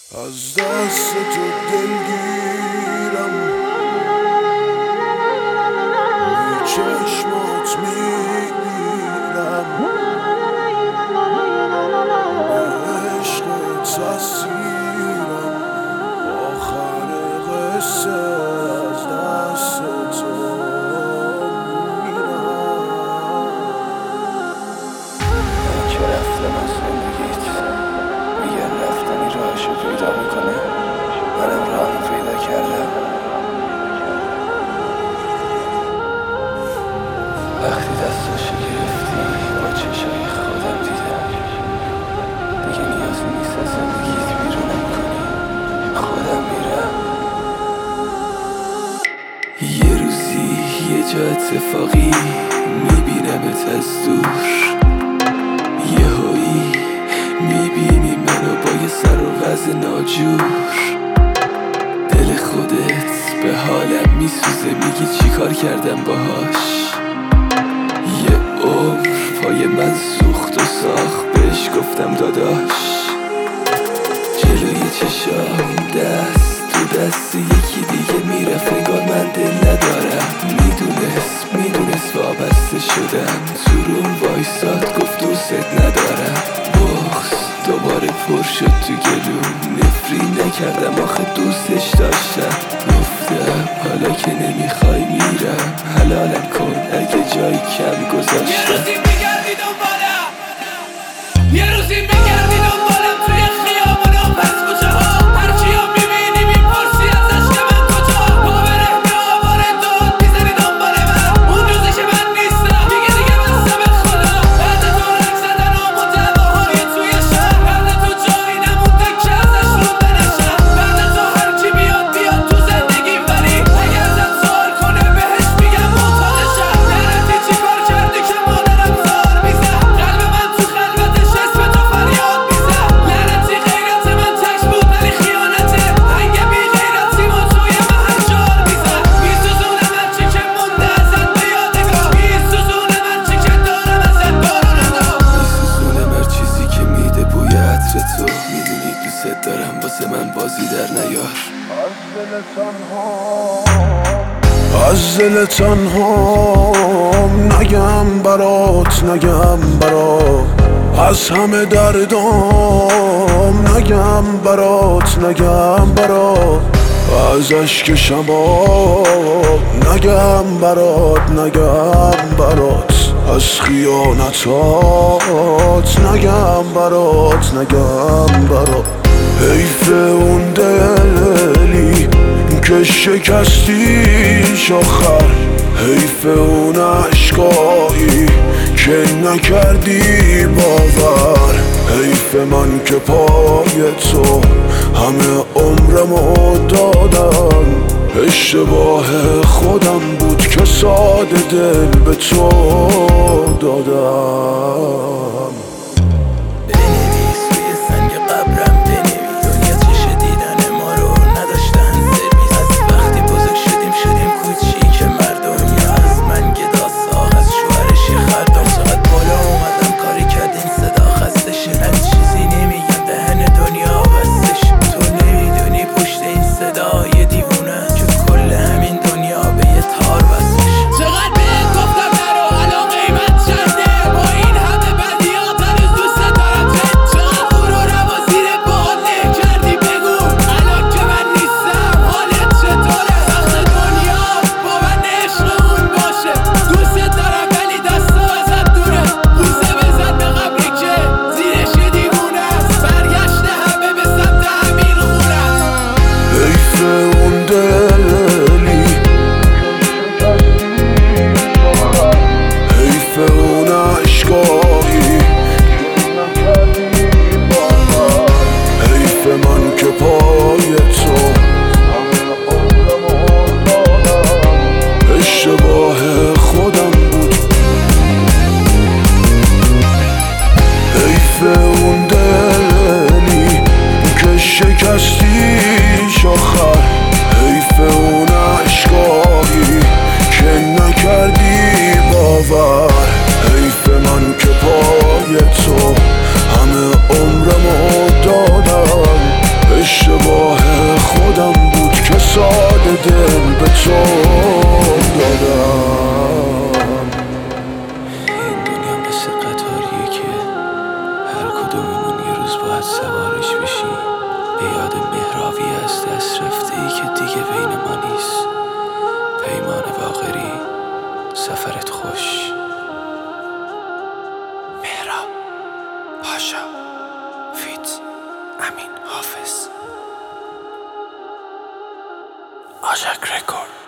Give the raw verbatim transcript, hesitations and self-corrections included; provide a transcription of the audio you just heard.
از دست تو دلگیرم، روی چشمات میمیرم، به عشقت اسیرم، آخر قصه از دست تو میرم. من که رفتم از زندگیت، میگن رفتنی راهشو پیدا میکنه، منم راهمو پیدا کردم. وقتی دستاشو گرفتی با چشای خودم دیدم، دیگه نیازی نیست از زندگیت بیرونم کنی، خودم میرم. یه روزی یه جا اتفاقی میبینمت از دور، یهویی میبینی منو با یه سر و وضع ناجور. دل خودت به حالم میسوزه، میگی چی کار کردم باهاش. یه عمر پای من سوخت و ساخت، بهش گفتم داداش. جلوی چشام دست تو دست یکی دیگه میرفت، انگار من دل ندارم. میدونست میدونست وابسته شدم، تو روم وایساد گفت دوست ندارم. بغض دوباره پر شد تو گلوم، نفرین نکردم آخه دوستش داشتم. گفتم حالا که نمیخوای میرم، حلالم کن اگه جایی کم گذاشتم. یه روزی میگردی دنبالم، یه روزی میگردی دنبالم توی خیابون و پس کوچه ها. هرچی ها میبینی میپرسی ازش که من کجا. باوره میآواره داد میزنی دنبال من، اون روزی که من نیستم دیگه دیگه بسته به خدا. بعد تو رنگ زدن و مدعواهای توی شهر، بعد تو جایی نمونده که ازش رونده نشم. بعد تو هرچی بیاد بیاد تو زندگی، ولی اگه ازت سوال کنه بهش میگم محتاجشم. لعنتی چی کار کردی که مادرم زار میزد، قلب من تو خلوتش اسم تو فریاد میزد. لعنتی غیرت من تک بود ولی خیانته، هنگ بی غیرتی ما توی محل جار میزد. میسوزونه من چی که مونده ازت به یادگار، میسوزونه من چی که دارم ازت باروندا. میسوزونه هر چیزی که میده بوی عطر تو، میدونی دوست دارم واسه من بازی در نیار. از دل تنهام نگم برات، نگم برات. از همه دردام نگم برات، نگم برات. از اشک شباب نگم برات، نگم برات. از خیانتات نگم برات، نگم برات. حیف اون دلی که شکستیش آخر، حیف اون عشقایی که نکردی باور. حیف من که پای تو همه عمرمو دادم، اشتباه خودم بود که ساده دل به تو دادم. بنویس روی سنگ قبرم، بنویس دنیا چش دیدن ما رو نداشتن سرویس. از وقتی بزرگ شدیم شدیم کوچیک مردم، یا از من گدا ساخت از شوهرش یه خردم. چقدر بالا اومدم کاری کردیم صدا خستشه، از چیزی نمیگم دهن دنیا بستش. تو نمیدونی پشت این صدای دیوونه که کل همین دنیا به یه تار بستش. چقدر بهت گفتم نرو الان قیمت چنده، با این همه بدیات بین ما نیست. پیمان باقری، سفرت خوش. مهراب پاشا فیت امین حافظ. آژاک رکورد.